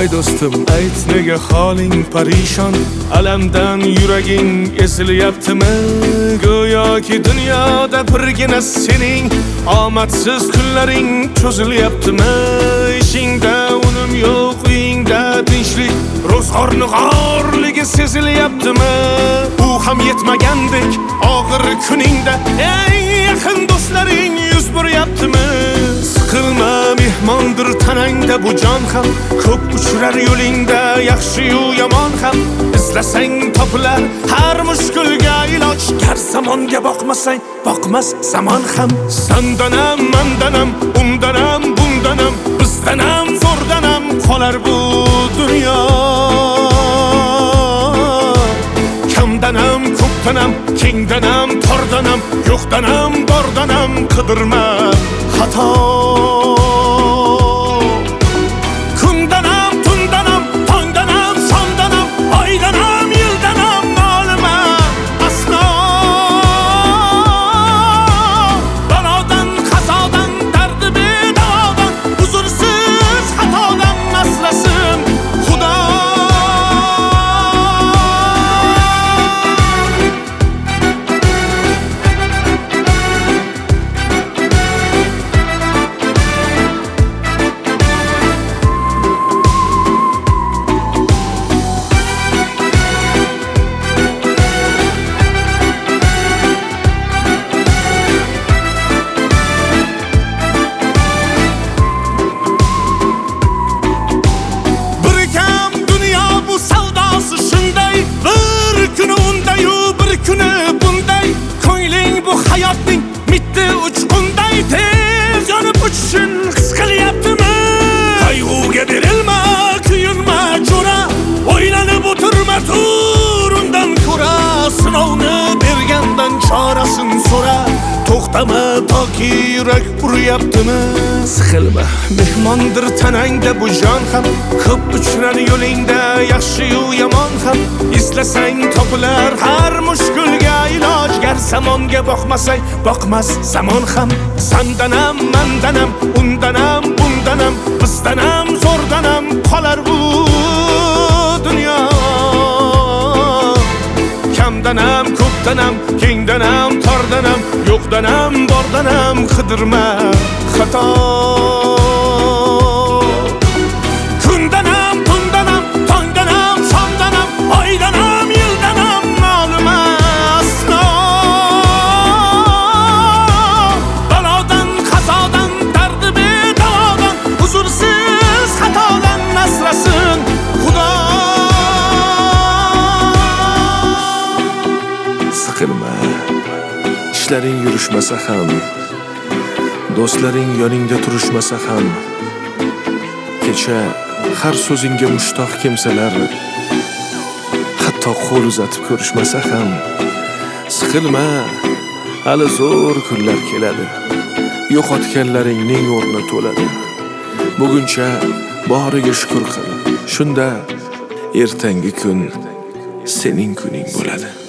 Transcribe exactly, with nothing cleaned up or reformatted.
voy do'stim, ayt nega holing parishon, alamdan yuraging ezilyaptimi? Go'yoki dunyoda birgina sening omadsiz kunlaring cho'zilyaptimi? Ishingda unum yo'q, uyingda tinchlik, ro'zg'orni g'orligi sezilyaptimi? U ham yetmagandek og'ir kuningda eng yaqin do'stlaring yuz buryaptimi? Siqilma, mehmondir tanangda bu jon ham, ko'p uchrar yo'lingda yaxshi-yu yomon ham. Izlasang topilar har mushkulga iloj, gar zamonga boqmasang boqmas zamon ham. Sandanam, mandanam, undanam, bundanam, bizdanam, zo'rdanam qolar bu dunyo. Kamdanam, ko'pdanam, kengdanam, tordanam, yo'qdanam, bordanam, qidirma xato. Kundanam, tundanam, tongdanam, sondanam, oydanam, yildanam, nolima aslo. Balodan, qazodan, dardi bedavodan, huzursiz xatodan asrasin Xudo. Hayotning mitti uchqunday tez yonib uchishun his qilyaptimi? Qayg'uga berilma, kuyinma jo'ra, o'ylanib o'tirma, tur undan ko'ra. Sinovni bergandan chorasin so'ra, to'xtama toki yurak uryaptimi? Siqilma, mehmondir tanangda bu jon ham, ko'p uchrar yo'lingda yaxshi-yu yomon ham. Izlasang topilar har mushkulga iloj, gar zamonga boqmasang boqmas zamon ham. Sandanam, mandanam, undanam, bundanam, bizdanam, zo'rdanam qolar bu dunyo. Kamdanam, ko'pdanam, kengdanam, tordanam, yo'qdanam, bordanam, qidirma xato. Kundanam, tundanam, tongdanam, sondanam, oydanam, yildanam, nolima aslo. Balodan, qazodan, dardi bedavodan, huzursiz xatodan asrasin Xudo. Siqilma, ishlaring yurishmasa ham, do'stlaring yoningda turishmasa ham, kecha har so'zingga mushtoq kimsalar hatto qo'l uzatib ko'rishmasa ham. Siqilma, hali zo'r kunlar keladi, yo'qotganlaringning o'rni to'ladi. Buguncha boriga shukr qil, shunda ertangi kun sening kuning bo'ladi.